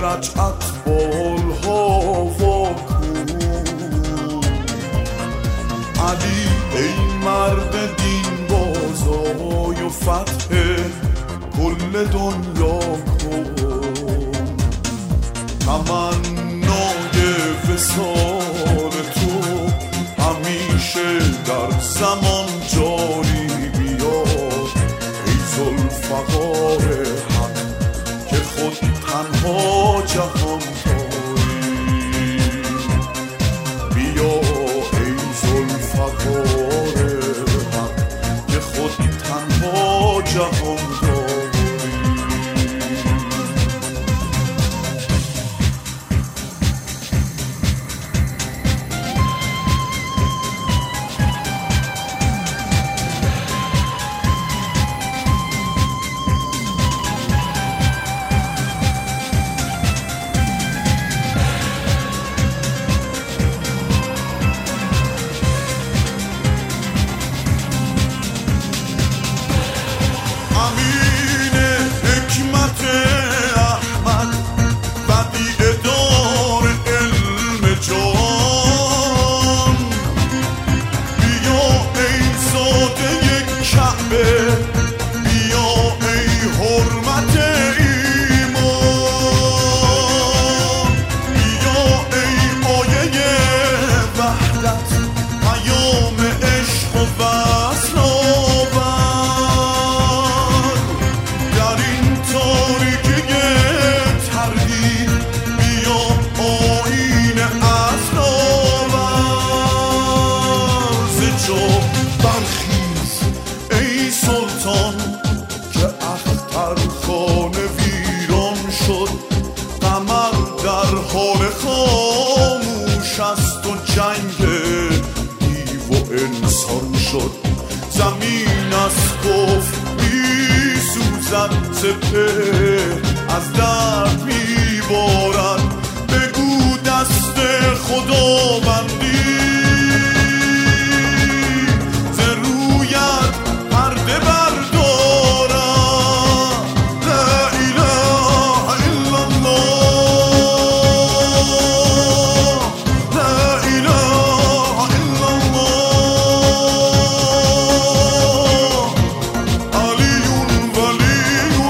نجعت بالها واکن علی ای مرد دین بازای و فتح کل دنیا کن تمنای وصال تو همیشه در زمان جاری بیاد ای ذوالفقار حق که خود تنها جهان داری بیا ای ذوالفقار حق که خود تنها جهان داری زمین از کفر می سوزد سپه از درد می بارد بگو دست خداوندی ز رویت پرده بردارد لا اله الا الله لا اله الا الله علی ولی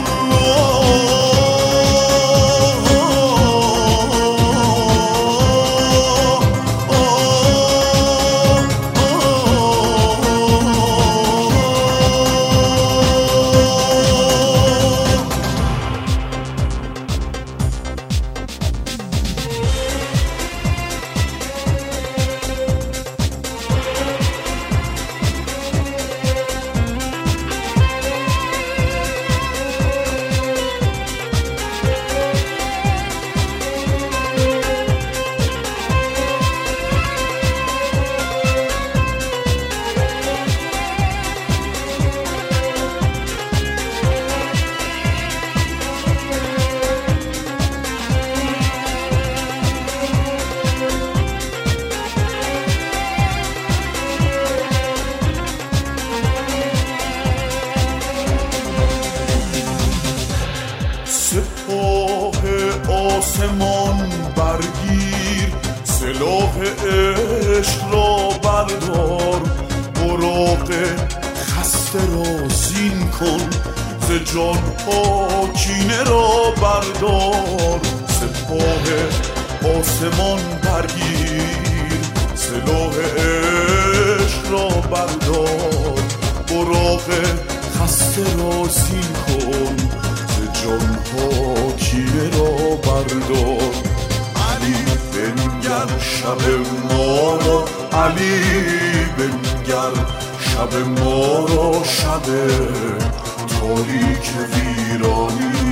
سپاه آسمان برگیر سلاح عشق را بردار براق خسته را زین کن ز جانها کینه را بردار سپاه آسمان برگیر سلاح عشق را بردار براق خسته را زین کن جانها کینه را بردار علی بنگر شب ما را علی بنگر شب ما را شب تاریک ویرانی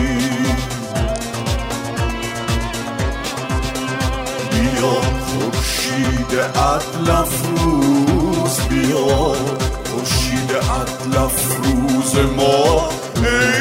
بیا خورشید عدل افروز بیا خورشید عدل افروز ما